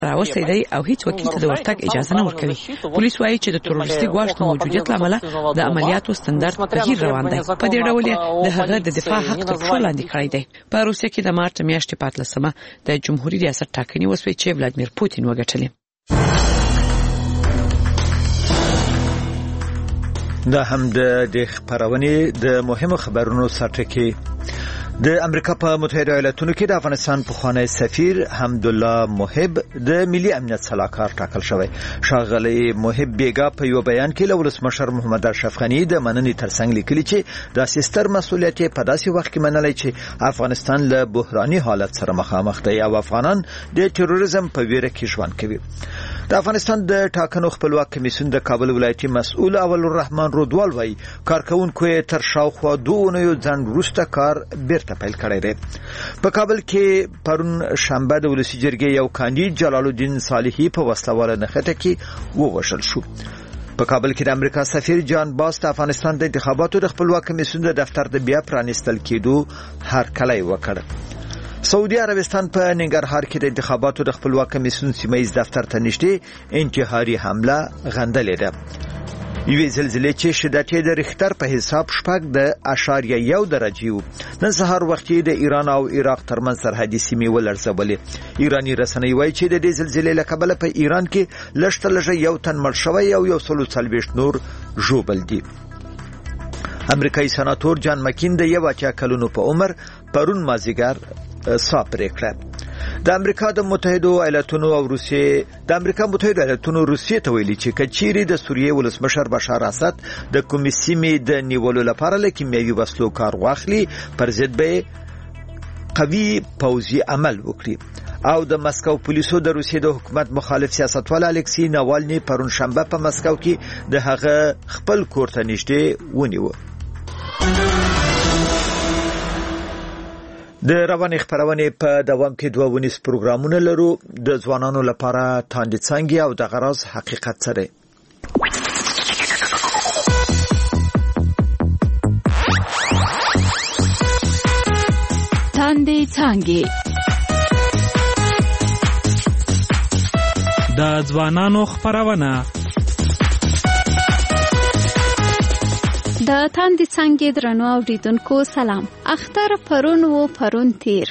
راوستي دی او هیڅ وکیل ته د ورتګ اجازه نه ورکوي. پولیس وایي چې د تروریستي ګواښ د موجودیت له امله د عملیاتو ستندرد بهیر روان دی. په دې ډول د هغه د دفاع حق تر پښو لاندې کړی دی. په روسیه کې د مارچ میاشتې په 14مه د جمهوریت ریاست ټاکنې وسوې چې ولادمیر پوتین وګټلې. دا هم د خبرونې د مهمو خبرونو سرټکی. د امریکا په متحده ایالاتونو کې د افغانستان پخوانی سفیر حمدالله محب د ملي امنیت سلاکار ټاکل شوی. ښاغلی محب بیګا په یو بیان کې له ولسمشر محمد اشرف غني د مننې ترڅنګ لیکلي چې دا ستر مسؤلیت په داسې وخت کې منلای چې افغانستان له بحراني حالت سره مخامخ دی او افغانان د تروریزم په ویره کې ژوند کوي. د افغانستان د ټاکنو خپلواک کمیسیون د کابل ولایتي مسؤل اول الرحمن رودوال وایي کارکونکو تر شاوخوا 2 اونیو ځنډ وروسته کار بیرته پیل کړی دی. په کابل کې پرون شنبه د ولسی جرګې یو کاندید جلال الدین صالحي په وسلواله نښته کې ووژل شو. په کابل کې د امریکا سفیر جان باس د افغانستان د انتخاباتو د خپلواک کمیسیون د دفتر د بیا پرانیستل کېدو هرکلی وکړ. سعودي عربستان په ننګرهار کې د انتخاباتو د خپلواک کمیسیون سیمه‌ییز دفتر ته نږدې انتحاري حمله غندلې ده. یوې زلزلې چې شدت یې د ریختر په حساب 6.1 درجه و. نن سهار وخت د ایران او عراق ترمنځ سرحدي سیمې ولړزولې. ایرانی رسنۍ وایي چې د دې زلزلې له کبله په ایران کې لږ یو تن مړ شوی او 140 نور ژوبل دي. امریکایي سناتور جان مکین د 80 کلونو په عمر پرون مازیګر صاحب پریکړه. د امریکا متحده ایالاتونو روسیې ته ویلي چې کچيري د سوریې ولسمشر بشار اسد د کومې سیمې د نیولو لپاره له کیمیاوي وسلو کار واخلي پر ضد به قوي پوځي عمل وکړي. او د مسکو پولیسو د روسیې د حکومت مخالف سیاستوال الکسی ناوالني پرون شنبه په مسکو کې د هغه خپل کور ته نږدې ونیو. د رواني خبرونه په دوام کې 2 ونیس پروګرامونه لرو. د ځوانانو لپاره تاندې څنګه او د غراز حقیقت سره تاندې څنګه د ځوانانو خبرونه. د تاندې څنګه درنو اوریدونکو سلام. اختر پرون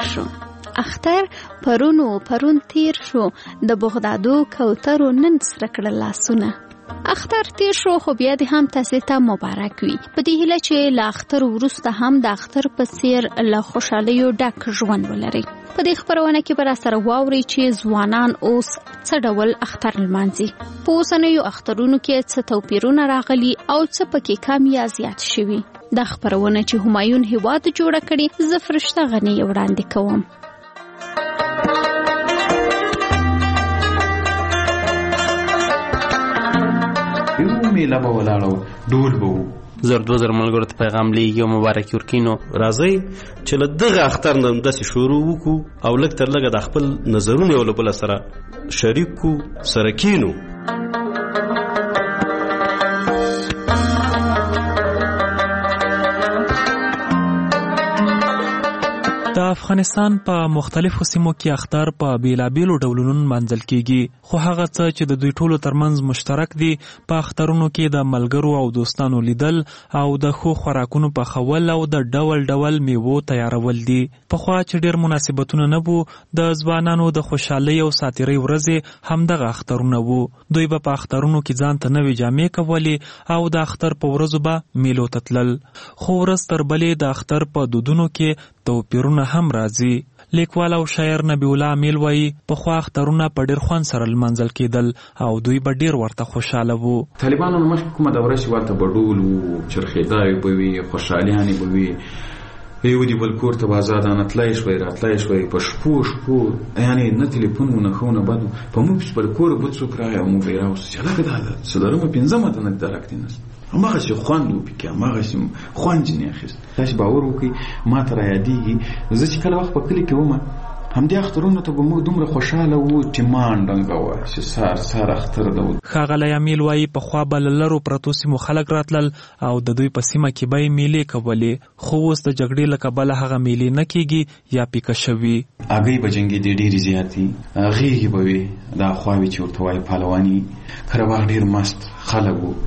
تیر شو د بغدادو کوترو نن سره کړل لاسونه. اختر تیر شو خو بیا د هم تاسو ته مبارک وي. په دې هیله چې لا اختر ورسته هم د اختر په څیر له خوشالیو ډک ژوند ولري. په دې خبرونه کې به سره واوري چې ځوانان اوس څه ډول اختر لمانځي. په اوسنیو اخترونو کې څه توپیرونه راغلي او څه پکې کم یا زیات شوي. دا خبرونه چې همایون هیواد جوړه کړي زه فرشته غنی وړاندې کوم. میله به ولاړو ډول به زر 2000 ملګرو ته پیغام لیږي او مبارک ورکینو. راځي چې له دغه اختر نه داسې شروع وکړو او لږ تر لږه د خپل نظرونه یو له بل سره شریک کو سره کینو. د افغانستان په مختلفو سیمو کې اختر په بیلابیلو ډولونو منځل کیږي. خو هغه څه چې د دوی ټولو ترمنځ مشترک دي په اخترونو کې د ملګرو او دوستانو لیدل او د خو خوراکونو پخول او د ډول میوو تیارول دي. پخوا چې ډېر مناسبتونه نه وو د ځوانانو د خوشحالۍ او ساتیرۍ ورځې همدغه اخترونه وو. دوی به په اخترونو کې ځان ته نوې جامې کولې او د اختر په ورځو به میلو ته تلل. خو ورځ تر بلې د اختر په دودونو کې توپیرونه هم راځي. لیکوال او شاعر نبی الله امیل وایي پخوا اخترونه په ډېر خوند سره لمانځل کېدل او دوی به ډېر ورته خوشاله وو. طالبانو نو مخکې کومه دوره چې ورته بډول وو، چرخېدای به وي، خوشحالیانې به وي، یو دی بل کور ته آزادانه تلای شوی راتلای شوی په شپو یعنی نه تلیفون نه خونه بد په موږ په کور بوت څوک راغی او موږ راوس چې لکه دا سلرمه 15 ته نه درکتینس هغه چې خوند وکي هغه چې خوند نه اخیست. تاسو باور وکي ما تر یادېږي زه چې کله وخت په کلی کې ومه همدې اخترونو ته به موږ دومره خوشحاله وو چې مانډنګه وه چې سار اختر ده. ښاغلی امیل وایي پخوا به له لرو پرتو سیمو خلک راتلل او د دوی په سیمه کې به یې میلې کولې، خو اوس د جګړې له کبله هغه میلې نه کېږي یا پیکه شوي. هګۍ به جنګېدې ډېرې زیاتې، غېږې به وې، دا خواوې چې ورته وایي پهلواني. کله وخت ډېر مست خلک وو،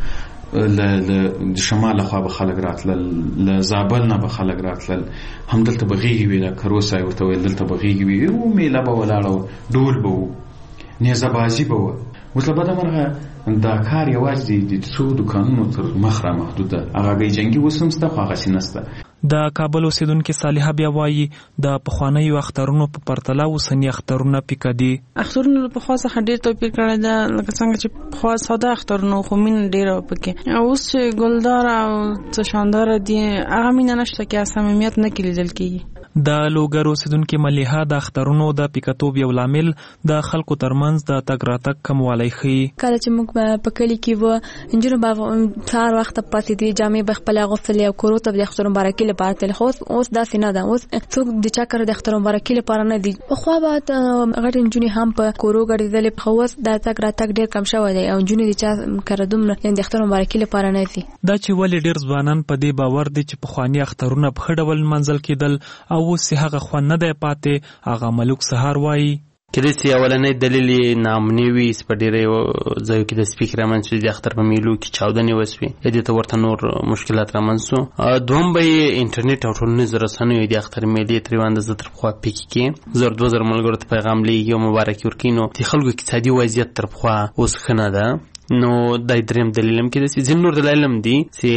له شمال خوا به خلک راتلل، له زابل نه به خلک راتلل، همدلته به غېږې وې، د کروسا یې ورته ویل، دلته به غېږې وې، میله به ولاړه وه، ډول به وو، نیزه بازي به وه. اوس له بده مرغه دا کار یوازې د څو دوکانونو تر مخ را محدود ده. هغه هګۍ جنګي اوس هم شته، خو هغسې نشته. د کابل اوسیدونکې صالحه بیا وایي د پخوانیو اخترونو په پرتله اوسني اخترونه پیکه دي. اخترونه له پخوا څخه ډېر توپیر کړی ده، لکه څنګه چې پخوا ساده اخترونه خو مینه ډېره وه پکې. اوس چې ګلدار او څه شانداره دي هغه مینه نشته کې، صمیمیت نه کې لیدل کېږي. د لوګر اوسیدونکې ملیحه د اخترونو د پیکتوب یو لامل د خلکو ترمنځ د تګ راتګ کموالی ښیي. کله چې موږ په کلي کې وو نجونو به سهار وخته پاڅېدې، جامې به خپلې اغوستلې او کورو ته به د اختر مبارکي لپاره تللې. خو اوس داسې نه ده، اوس څوک د چا کره د اختر مبارکي لپاره نه دي. پخوا به غټې نجونې هم په کورو ګرځېدلې، خو اوس د تګ راتګ ډېر کم شوی دی او نجونې د چا کره دومره د اختر مبارکي لپاره نه ځي. دا چې ولې ډېر ځوانان په دې باور دي چې پخواني اخترونه په ښه ډول لمانځل کېدل او اوس یې هغه خوند نه دی پاتې. هغه ملوک سهار وایي کله چې اولنۍ دلیل یې ناامني وي، په ډېرو ځایو کې د سپیک رامنځ شوي د اختر په میلو کې چاودنې وسوې، دې ته ورته نور مشکلات رامنځ شو. دوهم به یې انټرنیټ او ټولنیزو رسنیو د اختر میلې ترې اندازه تر پخوا پیکې کې 1000-2000 ملګرو ته پیغام لیږي او مبارکي ورکوي. نو د خلکو اقتصادي وضعیت تر پخوا اوس ښه نه ده. نو دا دریم دلیل هم کېدای شي. ځینې نور دلایل هم دي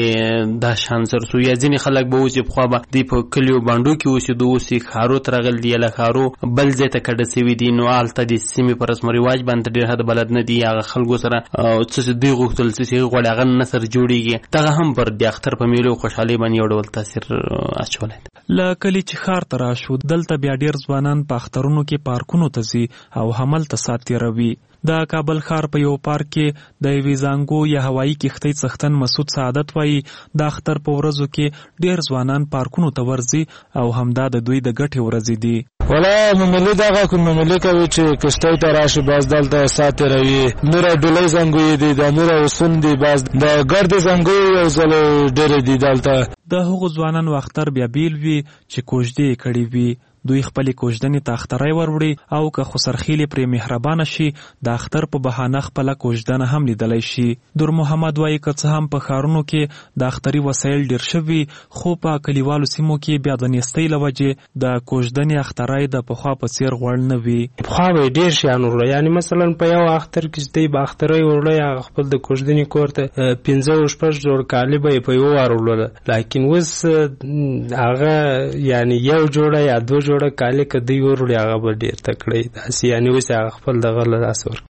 چې دا شان سر سو، یا ځینې خلک به اوس پخوا به دوی په کلیو بانډو کې اوسېدو، اوس یې ښارو ته راغلي دي یا له ښارو بل ځای ته کډه سوي دي. نو هلته د سیمې په رسم و رواج باندې ډېر حد بلد نه دي، هغه خلکو سره څه چې دوی غوښتل څه چې غواړي هغه نه سره جوړېږي. دغه هم پر د اختر په میلو خوشحالۍ باندې یو ډول تاثیر اچولی دی. له کلي چې ښار ته راشو دلته بیا ډېر ځوانان په اخترونو کې پارکونو ته ځي او هملته ساعت تېروي. د کابل ښار په یو پارک کې د یوې زانګو یا هوایي کښتۍ څښتن مسعود سعادت وایي د اختر په ورځو کې ډېر ځوانان پارکونو ته ورځي او همدا د دوی د ګټې ورځې دي. ولا مملي دغه کوم مملي کوي چې کښتۍ ته راشي، باز دلته ساعت تېروي. نوره ډولۍ زنګوی دي، د نوره وسون دي، باز د ګردې زنګوی یو ځل ډېرې دي دلته. د هغو ځوانانو اختر بیا بیل وي چې کوژدې یې کړې وي. دوی خپلې کوژدنې ته اختری وروړي او که خسرخیلې پرې مهربانه شي د اختر په بهانه خپله کوژدنه هم لیدلی شي. دور محمد وایي که څه هم په ښارونو کې د اختري وسایل ډېر شوي، خو په کلیوالو سیمو کې بیا د نیستۍ له وجې د کوژدنې اختری د پخوا په څېر غوړ نه وي. پخوا به یې ډېر شیان وروړی، یعنې مثلا په یو اختر کې چې دی به اختری وروړی، هغه خپل د کوژدنې کور ته 5-6 جوړ کالي به یې په یو وار وروړله. لیکن اوس هغه یعنې یو جوړه یا 2 جوړه کالي که دوی وروړي هغه به ډېر تکړه داسې، یعنې اوس هغه خپل دغه له لاسه ورکوي.